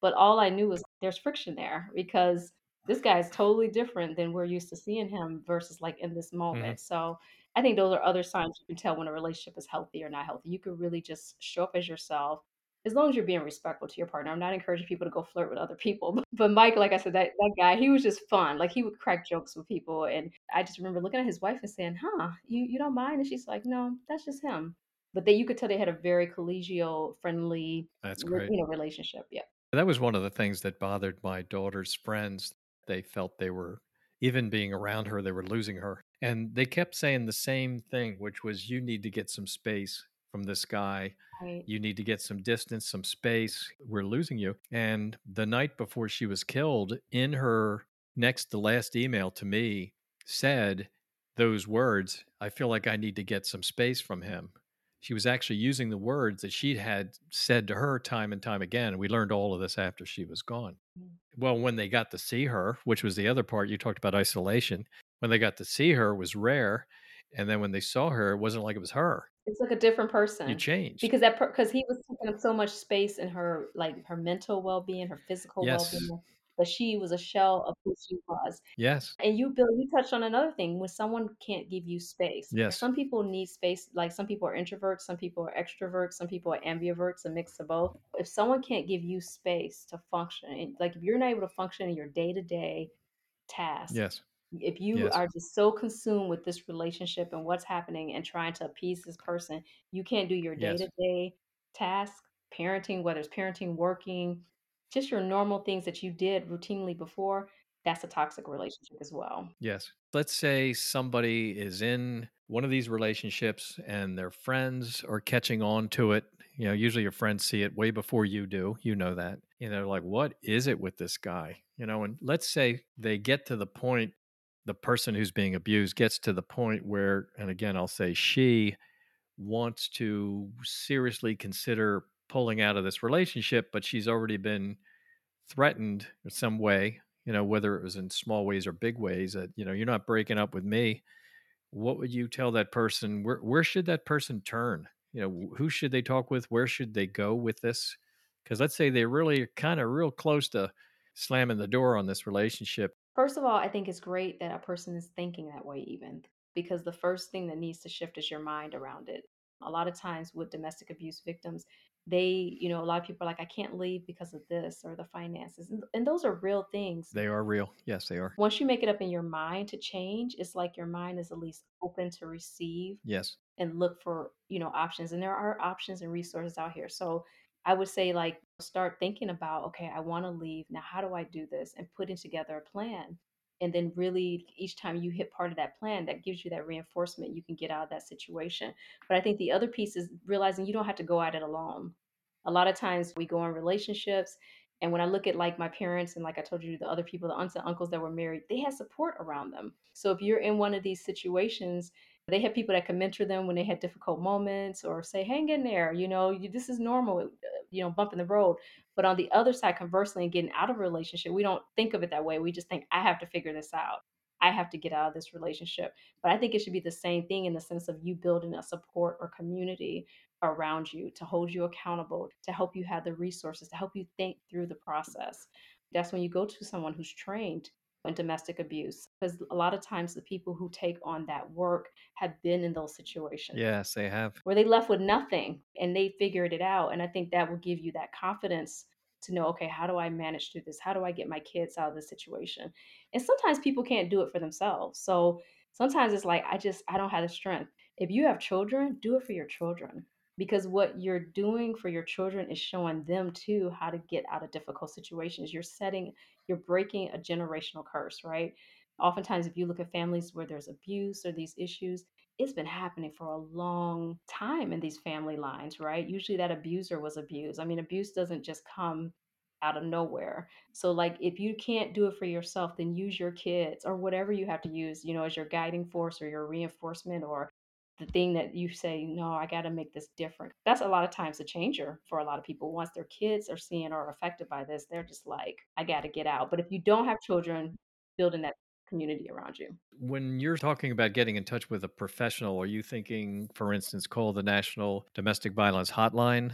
But all I knew was there's friction there because this guy is totally different than we're used to seeing him versus like in this Hmm. moment. So I think those are other signs you can tell when a relationship is healthy or not healthy. You could really just show up as yourself as long as you're being respectful to your partner. I'm not encouraging people to go flirt with other people. But Mike, like I said, that, that guy, he was just fun. Like he would crack jokes with people. And I just remember looking at his wife and saying, huh, you, you don't mind? And she's like, no, that's just him. But they, you could tell they had a very collegial, friendly, That's re- great. you know, relationship. Yeah. That was one of the things that bothered my daughter's friends. They felt they were, even being around her, they were losing her. And they kept saying the same thing, which was, you need to get some space from this guy. Right. You need to get some distance, some space. We're losing you. And the night before she was killed, in her next to last email to me, said those words, I feel like I need to get some space from him. She was actually using the words that she had said to her time and time again. We learned all of this after she was gone. Mm. Well, when they got to see her, which was the other part, you talked about isolation. When they got to see her, it was rare. And then when they saw her, it wasn't like it was her. It's like a different You person changed. because that because he was taking up so much space in her like her mental well-being, her physical Yes. well-being, but she was a shell of who she was. Yes. And you, Bill, you touched on another thing when someone can't give you space. Yes. Some people need space, like some people are introverts, some people are extroverts, some people are ambiverts, a mix of both. If someone can't give you space to function, and, like if you're not able to function in your day-to-day task, Yes. if you Yes. are just so consumed with this relationship and what's happening and trying to appease this person, you can't do your Yes. day-to-day task, parenting, whether it's parenting, working, just your normal things that you did routinely before, that's a toxic relationship as well. Yes. Let's say somebody is in one of these relationships and their friends are catching on to it. You know, usually your friends see it way before you do. You know that. You know, like, what is it with this guy? You know, and let's say they get to the point, the person who's being abused gets to the point where, and again, I'll say she wants to seriously consider pulling out of this relationship, but she's already been threatened in some way, you know, whether it was in small ways or big ways, that, you know, you're not breaking up with me. What would you tell that person? Where where should that person turn? You know, who should they talk with? Where should they go with this? Because let's say they're really kind of real close to slamming the door on this relationship. First of all, I think it's great that a person is thinking that way, even because the first thing that needs to shift is your mind around it. A lot of times with domestic abuse victims, they, you know, a lot of people are like, I can't leave because of this or the finances. And, and those are real things. They are real. Yes, they are. Once you make it up in your mind to change, it's like your mind is at least open to receive Yes. and look for, you know, options. And there are options and resources out here. So I would say like start thinking about, okay, I want to leave. Now how do I do this? And putting together a plan. And then really each time you hit part of that plan, that gives you that reinforcement, you can get out of that situation. But I think the other piece is realizing you don't have to go at it alone. A lot of times we go in relationships, and when I look at like my parents and like I told you, the other people, the aunts and uncles that were married, they had support around them. So if you're in one of these situations, they had people that could mentor them when they had difficult moments or say, hang in there, you know, you, this is normal, uh, you know, bump in the road. But on the other side, conversely, and getting out of a relationship, we don't think of it that way. We just think, I have to figure this out. I have to get out of this relationship. But I think it should be the same thing in the sense of you building a support or community around you to hold you accountable, to help you have the resources, to help you think through the process. That's when you go to someone who's trained in domestic abuse, because a lot of times the people who take on that work have been in those situations Yes, they have. where they left with nothing and they figured it out. And I think that will give you that confidence to know, okay, how do I manage through this? How do I get my kids out of this situation? And sometimes people can't do it for themselves. So sometimes it's like, I just, I don't have the strength. If you have children, do it for your children. Because what you're doing for your children is showing them too how to get out of difficult situations. You're setting, you're breaking a generational curse, right? Oftentimes, if you look at families where there's abuse or these issues, it's been happening for a long time in these family lines, right? Usually that abuser was abused. I mean, abuse doesn't just come out of nowhere. So like if you can't do it for yourself, then use your kids or whatever you have to use, you know, as your guiding force or your reinforcement or the thing that you say, no, I got to make this different. That's a lot of times a changer for a lot of people. Once their kids are seeing or affected by this, they're just like, I got to get out. But if you don't have children, building that community around you. When you're talking about getting in touch with a professional, are you thinking, for instance, call the National Domestic Violence Hotline?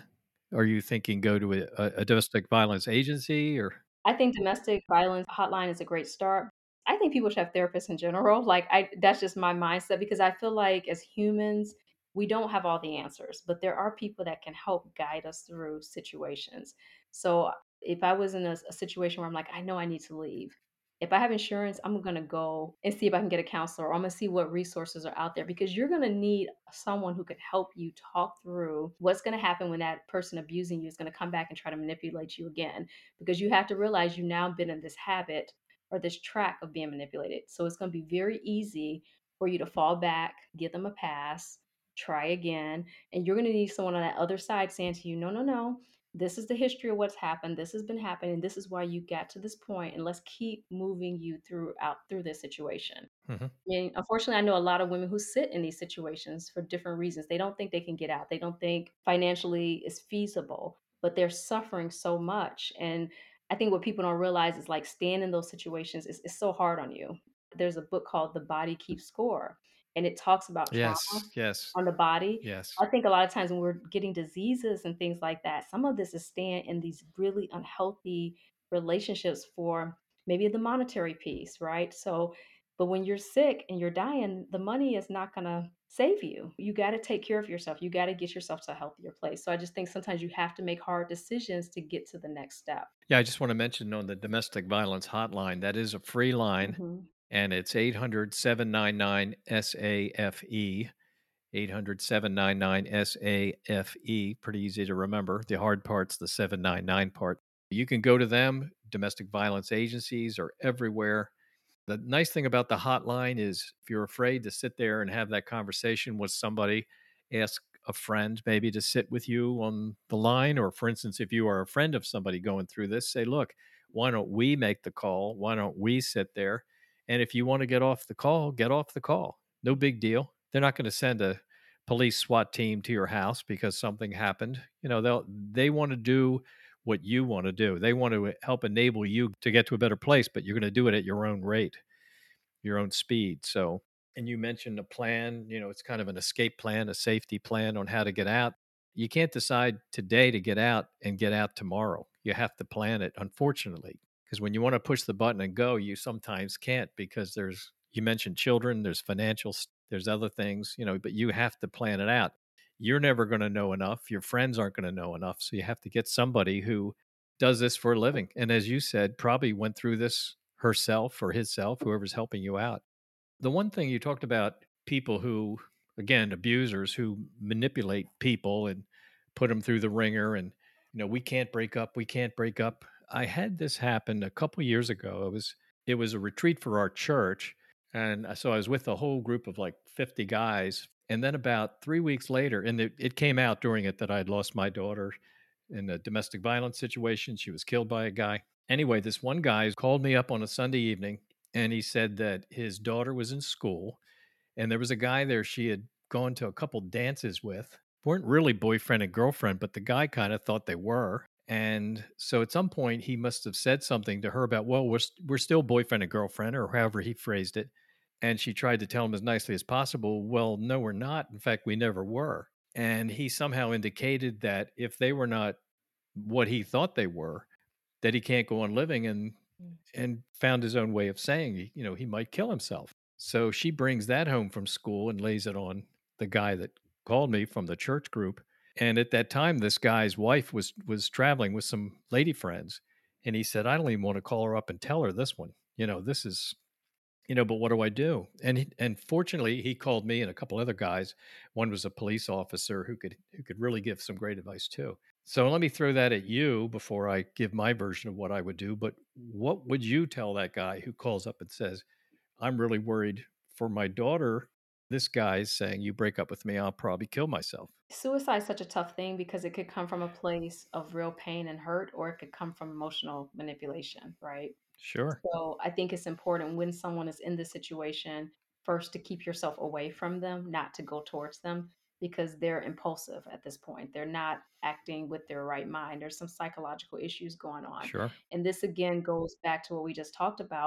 Are you thinking go to a a a domestic violence agency or I think domestic violence hotline is a great start. I think people should have therapists in general. Like I that's just my mindset because I feel like as humans, we don't have all the answers, but there are people that can help guide us through situations. So if I was in a, a situation where I'm like, I know I need to leave. If I have insurance, I'm gonna go and see if I can get a counselor or I'm gonna see what resources are out there because you're gonna need someone who can help you talk through what's gonna happen when that person abusing you is gonna come back and try to manipulate you again because you have to realize you've now been in this habit or this track of being manipulated. So it's going to be very easy for you to fall back, give them a pass, try again. And you're going to need someone on that other side saying to you, no, no, no. This is the history of what's happened. This has been happening. This is why you got to this point, and let's keep moving you throughout through this situation. Mhm. And unfortunately, I know a lot of women who sit in these situations for different reasons. They don't think they can get out. They don't think financially is feasible, but they're suffering so much. And I think what people don't realize is like staying in those situations is, is so hard on you. There's a book called The Body Keeps Score, and it talks about trauma Yes, yes, on the body. yes. I think a lot of times when we're getting diseases and things like that, some of this is staying in these really unhealthy relationships for maybe the monetary piece, right? So but when you're sick and you're dying, the money is not going to save you. You got to take care of yourself. You got to get yourself to a healthier place. So I just think sometimes you have to make hard decisions to get to the next step. Yeah, I just wanna mention on the domestic violence hotline, that is a free line, Hmm. and it's eight hundred, seven nine nine, S A F E, eight hundred, seven nine nine, S A F E, pretty easy to remember. The hard part's the seven nine nine part. You can go to them, domestic violence agencies are everywhere. The nice thing about the hotline is if you're afraid to sit there and have that conversation with somebody, ask a friend maybe to sit with you on the line. Or, for instance, if you are a friend of somebody going through this, say, look, why don't we make the call? Why don't we sit there? And if you want to get off the call, get off the call. No big deal. They're not going to send a police SWAT team to your house because something happened. You know, they'll they want to do what you want to do. They want to help enable you to get to a better place, but you're going to do it at your own rate, your own speed. So, and you mentioned a plan, you know, it's kind of an escape plan, a safety plan on how to get out. You can't decide today to get out and get out tomorrow. You have to plan it, unfortunately, because when you want to push the button and go, you sometimes can't because there's, you mentioned children, there's financial, there's other things, you know, but you have to plan it out. You're never going to know enough. Your friends aren't going to know enough. So you have to get somebody who does this for a living. And as you said, probably went through this herself or himself, whoever's helping you out. The one thing you talked about people who, again, abusers who manipulate people and put them through the ringer and, you know, we can't break up, we can't break up. I had this happen a couple years ago. It was it was a retreat for our church. And uh, so I was with a whole group of like fifty guys. And then about three weeks later, and it, it came out during it that I had lost my daughter in a domestic violence situation. She was killed by a guy. Anyway, this one guy called me up on a Sunday evening and he said that his daughter was in school and there was a guy there she had gone to a couple dances with. Weren't really boyfriend and girlfriend, but the guy kind of thought they were. And so at some point he must have said something to her about, well, we're st- we're still boyfriend and girlfriend, or however he phrased it. And she tried to tell him as nicely as possible, well, no, we're not. In fact, we never were. And he somehow indicated that if they were not what he thought they were, that he can't go on living, and Mm. and found his own way of saying, you know, he might kill himself. So she brings that home from school and lays it on the guy that called me from the church group. And at that time, this guy's wife was was traveling with some lady friends, and he said, "I don't even want to call her up and tell her this one. You know, this is, you know, but what do I do?" And he, and fortunately, he called me and a couple other guys. One was a police officer who could who could really give some great advice too. So let me throw that at you before I give my version of what I would do. But what would you tell that guy who calls up and says, "I'm really worried for my daughter. This guy's saying you break up with me, I'll probably kill myself." Suicide is such a tough thing because it could come from a place of real pain and hurt, or it could come from emotional manipulation, right? Sure. So I think it's important when someone is in this situation, first to keep yourself away from them, not to go towards them because they're impulsive at this point. They're not acting with their right mind. There's some psychological issues going on. Sure. And this again goes back to what we just talked about.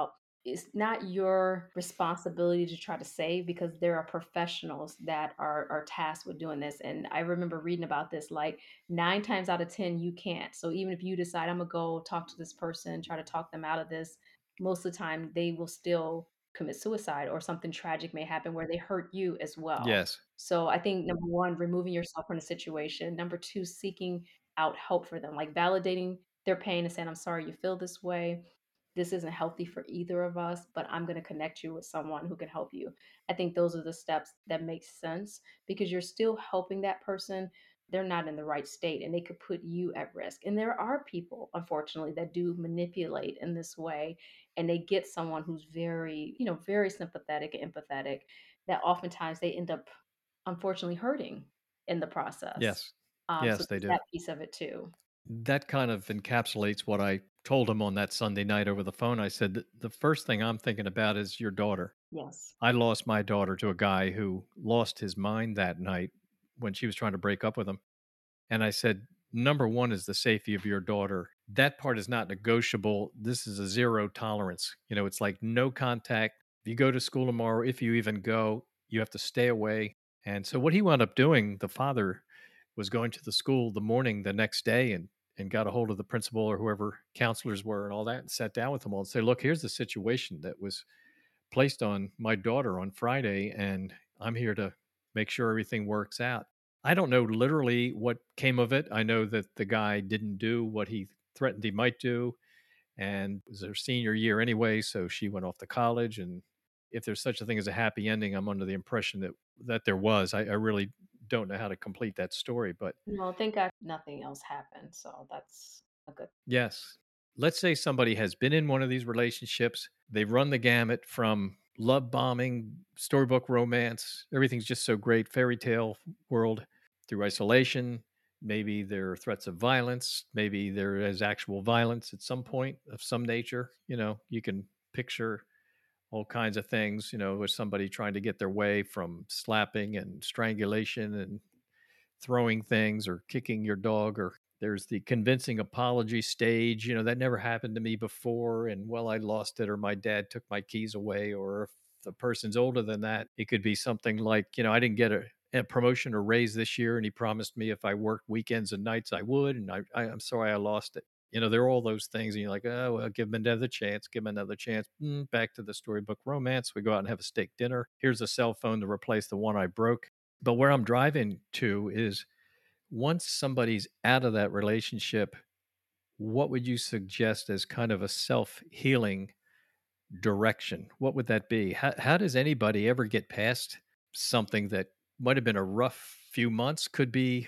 it's not your responsibility to try to save because there are professionals that are are tasked with doing this. And I remember reading about this like nine times out of ten you can't. So even if you decide I'm gonna go talk to this person, try to talk them out of this, most of the time they will still commit suicide or something tragic may happen where they hurt you as well. Yes. So I think number one, removing yourself from the situation. Number two, seeking out help for them, like validating their pain and saying, I'm sorry you feel this way, this isn't healthy for either of us, but I'm going to connect you with someone who can help you. I think those are the steps that make sense because you're still helping that person. They're not in the right state and they could put you at risk. And there are people, unfortunately, that do manipulate in this way and they get someone who's very, you know, very sympathetic and empathetic that oftentimes they end up unfortunately hurting in the process. Yes. Um, so Yes, they there's do. that piece of it too. That kind of encapsulates what I told him on that Sunday night over the phone. I said, "The the first thing I'm thinking about is your daughter." Yes. I lost my daughter to a guy who lost his mind that night when she was trying to break up with him. And I said, "Number one is the safety of your daughter. That part is not negotiable. This is a zero tolerance. You know, it's like no contact. If you go to school tomorrow, if you even go, you have to stay away." And so what he wound up doing, the father was going to the school the morning the next day and and got a hold of the principal or whoever counselors were and all that and sat down with them all and say, "Look, here's the situation that was placed on my daughter on Friday, and I'm here to make sure everything works out." I don't know literally what came of it. I know that the guy didn't do what he threatened he might do, and it was her senior year anyway, so she went off to college. And if there's such a thing as a happy ending, I'm under the impression that that there was. I, I really don't know how to complete that story, but No, thank God nothing else happened. So that's a good. yes. Let's say somebody has been in one of these relationships. They've run the gamut from love bombing, storybook romance, everything's just so great, fairy tale world, through isolation. Maybe there are threats of violence. Maybe there is actual violence at some point of some nature. You know, you can picture all kinds of things, you know, with somebody trying to get their way from slapping and strangulation and throwing things or kicking your dog, or there's the convincing apology stage, you know, that never happened to me before, and well, I lost it, or my dad took my keys away, or if the person's older than that, it could be something like, you know, I didn't get a, a promotion or raise this year and he promised me if I worked weekends and nights I would, and I, I I'm sorry I lost it. You know, there are all those things, and you're like, oh well, give him another chance, give him another chance. Mm, back to the storybook romance. We go out and have a steak dinner. Here's a cell phone to replace the one I broke. But where I'm driving to is, once somebody's out of that relationship, what would you suggest as kind of a self-healing direction? What would that be? How how does anybody ever get past something that might have been a rough few months? Could be,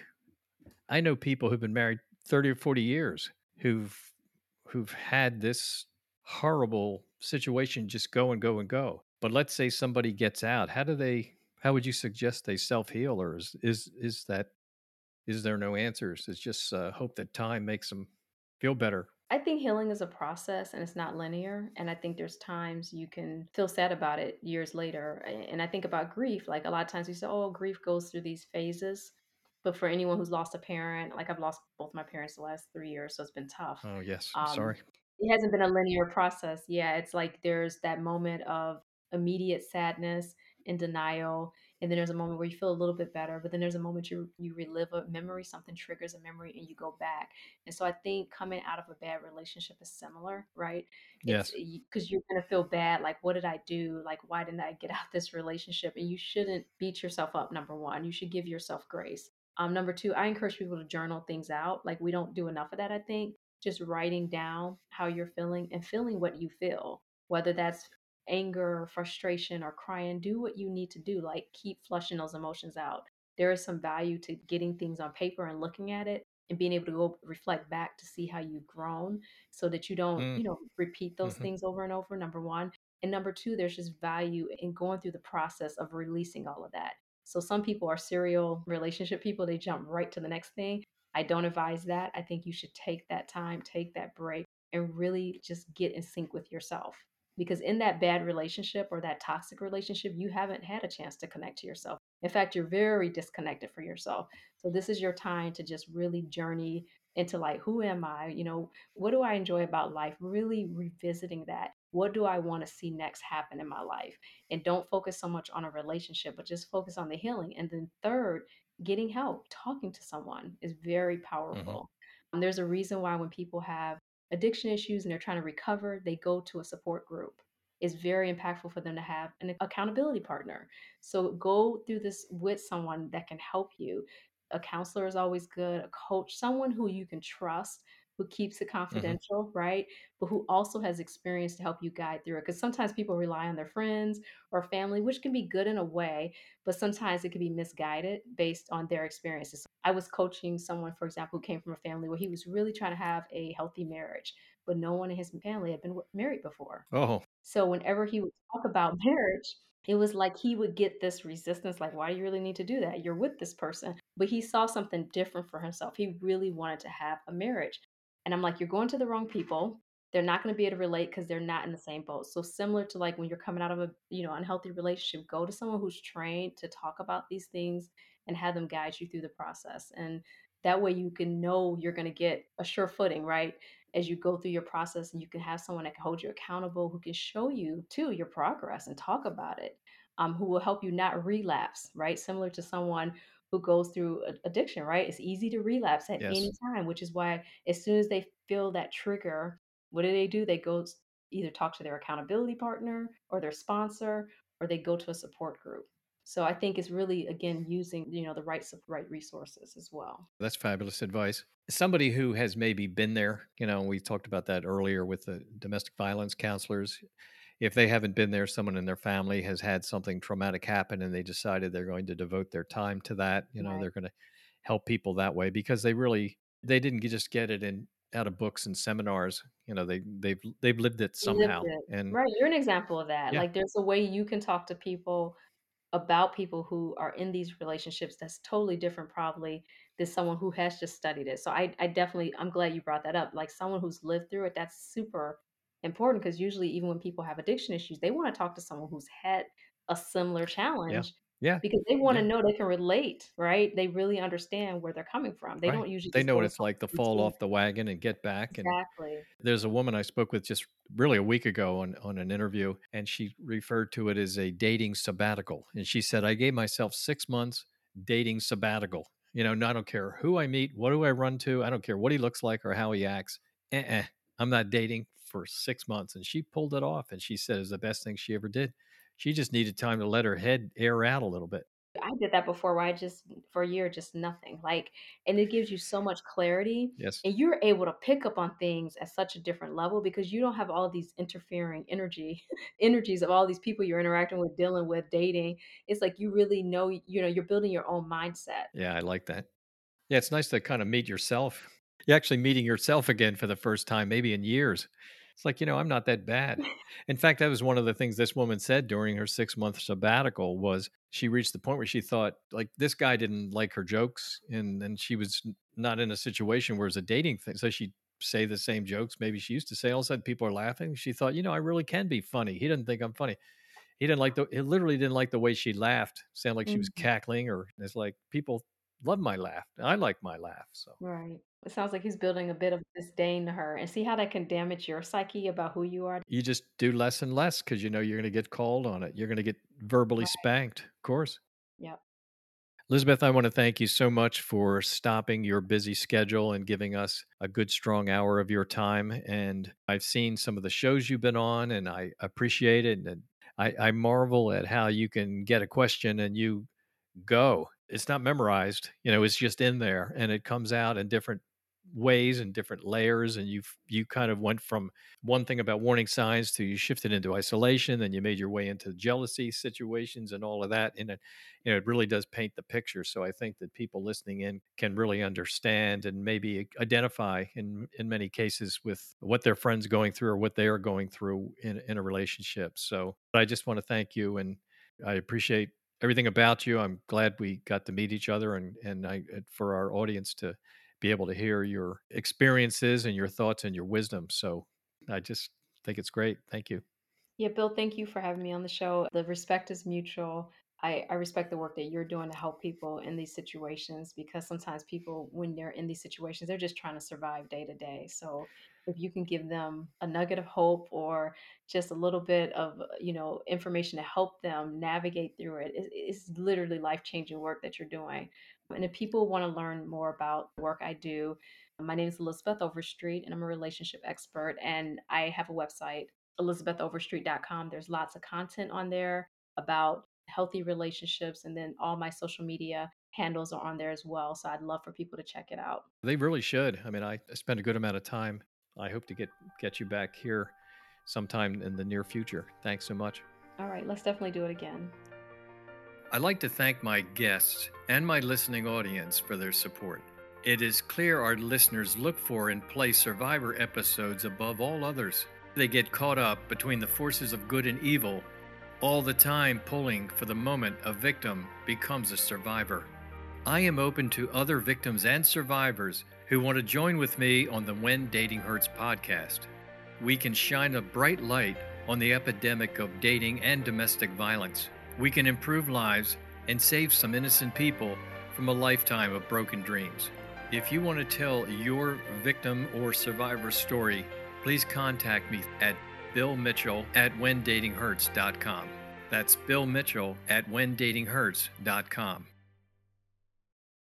I know people who've been married thirty or forty years who've who've had this horrible situation just go and go and go. But let's say somebody gets out. How do they how would you suggest they self-heal, or is is is that is there no answers? It's just uh, hope that time makes them feel better. I think healing is a process and it's not linear. And I think there's times you can feel sad about it years later. A- And I think about grief. Like a lot of times we say, oh, grief goes through these phases. But for anyone who's lost a parent, like I've lost both my parents the last three years, so it's been tough. Oh yes, I'm Um, sorry. it hasn't been a linear process. Yeah, it's like there's that moment of immediate sadness and denial, and then there's a moment where you feel a little bit better, but then there's a moment you you relive a memory, something triggers a memory, and you go back. And so I think coming out of a bad relationship is similar, right? It's Yes. because you're gonna feel bad, like what did I do? Like why didn't I get out this relationship? And you shouldn't beat yourself up. Number one, you should give yourself grace. Um, number two, I encourage people to journal things out. Like we don't do enough of that, I think, just writing down how you're feeling and feeling what you feel, whether that's anger, or frustration, or crying. Do what you need to do. Like keep flushing those emotions out. There is some value to getting things on paper and looking at it and being able to go reflect back to see how you've grown so that you don't, Mm, you know, repeat those mhm. things over and over. Number one. And number two, there's just value in going through the process of releasing all of that. So some people are serial relationship people, they jump right to the next thing. I don't advise that. I think you should take that time, take that break, and really just get in sync with yourself. Because in that bad relationship or that toxic relationship, you haven't had a chance to connect to yourself. In fact, you're very disconnected for yourself. So this is your time to just really journey into like, who am I? You know, what do I enjoy about life? Really revisiting that. what do I want to see next happen in my life? And don't focus so much on a relationship, but just focus on the healing. And then third, getting help, talking to someone is very Hmm. powerful. Um, there's a reason why when people have addiction issues and they're trying to recover, they go to a support group. It's very impactful for them to have an accountability partner. So go through this with someone that can help you. A counselor is always good, a coach, someone who you can trust, who keeps it Hmm. confidential, right? But who also has experience to help you guide through it. Because sometimes people rely on their friends or family, which can be good in a way, but sometimes it can be misguided based on their experiences. I was coaching someone, for example, who came from a family where he was really trying to have a healthy marriage, but no one in his family had been w- married before. Oh, So whenever he would talk about marriage, it was like he would get this resistance, like, why do you really need to do that? You're with this person. But he saw something different for himself. He really wanted to have a marriage. And I'm like, you're going to the wrong people. They're not going to be able to relate because they're not in the same boat. So similar to like when you're coming out of a you know unhealthy relationship, go to someone who's trained to talk about these things and have them guide you through the process. And that way you can know you're going to get a sure footing, right? As you go through your process, and you can have someone that can hold you accountable, who can show you too your progress and talk about it, um, who will help you not relapse, right? Similar to someone who goes through a- addiction, right? It's easy to relapse at yes. any time, which is why as soon as they feel that trigger, what do they do? They go s- either talk to their accountability partner or their sponsor, or they go to a support group. So I think it's really again using you know the right sup- right resources as well. That's fabulous advice. Somebody who has maybe been there, you know, we talked about that earlier with the domestic violence counselors. If they haven't been there, someone in their family has had something traumatic happen and they decided they're going to devote their time to that, you know, Right. they're going to help people that way because they really they didn't just get it in out of books and seminars. You know, they they've they've lived it You lived somehow. it. And Right, you're an example of that. yeah, Like, there's a way you can talk to people about people who are in these relationships that's totally different probably than someone who has just studied it. So I I definitely I'm glad you brought that up. Like, someone who's lived through it, that's super important because usually even when people have addiction issues, they wanna talk to someone who's had a similar yeah, challenge yeah, because they wanna yeah. know they can relate, right? They really understand where they're coming from. They Right. don't usually They just know go what to it's someone like to fall routine. off the wagon and get back. And Exactly. there's a woman I spoke with just really a week ago on, on an interview, and she referred to it as a dating sabbatical. And she said, I gave myself six months dating sabbatical. You know, no, I don't care who I meet, what do I run to, I don't care what he looks like or how he acts. Uh-uh, I'm not dating for six months. And she pulled it off. And she said it was the best thing she ever did. She just needed time to let her head air out a little bit. I did that before where I just for a year, just nothing, like and it gives you so much clarity, Yes. and you're able to pick up on things at such a different level because you don't have all these interfering energy energies of all these people you're interacting with, dealing with, dating. It's like you really know, you know, you're building your own mindset. Yeah, I like that. Yeah, it's nice to kind of meet yourself. You're actually meeting yourself again for the first time, maybe in years. It's like, you know, I'm not that bad. In fact, that was one of the things this woman said during her six month sabbatical was she reached the point where she thought like this guy didn't like her jokes and and she was n- not in a situation where it's a dating thing. So she'd say the same jokes maybe she used to say. All of a sudden people are laughing. She thought, you know, I really can be funny. He didn't think I'm funny. He didn't like the he literally didn't like the way she laughed. Sounded like she was Mhm. cackling or it's like people love my laugh. I like my laugh. So Right. It sounds like he's building a bit of disdain to her, and see how that can damage your psyche about who you are. you just do less and less because you know you're going to get called on it. You're going to get verbally Right. spanked, of course. Yep. Elizabeth, I want to thank you so much for stopping your busy schedule and giving us a good, strong hour of your time. And I've seen some of the shows you've been on, and I appreciate it. And I, I marvel at how you can get a question and you go. It's not memorized, you know, it's just in there and it comes out in different ways and different layers. And you've, you kind of went from one thing about warning signs to you shifted into isolation, then you made your way into jealousy situations and all of that. And it, you know, it really does paint the picture. So I think that people listening in can really understand and maybe identify in, in many cases with what their friends going through or what they are going through in, in a relationship. So I just want to thank you and I appreciate everything about you. I'm glad we got to meet each other and and I and for our audience to be able to hear your experiences and your thoughts and your wisdom. So I just think it's great. Thank you. Yeah, Bill, thank you for having me on the show. The respect is mutual. I, I respect the work that you're doing to help people in these situations because sometimes people, when they're in these situations, they're just trying to survive day to day. So if you can give them a nugget of hope or just a little bit of, uh, you know, information to help them navigate through it, it it's literally life changing work that you're doing. And if people want to learn more about the work I do, my name is Elizabeth Overstreet, and I'm a relationship expert. And I have a website, elizabeth overstreet dot com. There's lots of content on there about healthy relationships, and then all my social media handles are on there as well. So I'd love for people to check it out. They really should. I mean, I spent a good amount of time. I hope to get get you back here sometime in the near future. Thanks so much. All right, let's definitely do it again. I'd like to thank my guests and my listening audience for their support. It is clear our listeners look for and play survivor episodes above all others. They get caught up between the forces of good and evil, all the time pulling for the moment a victim becomes a survivor. I am open to other victims and survivors who want to join with me on the When Dating Hurts podcast. We can shine a bright light on the epidemic of dating and domestic violence. We can improve lives and save some innocent people from a lifetime of broken dreams. If you want to tell your victim or survivor story, please contact me at Bill Mitchell at when dating hurts dot com. That's Bill Mitchell at when dating hurts dot com.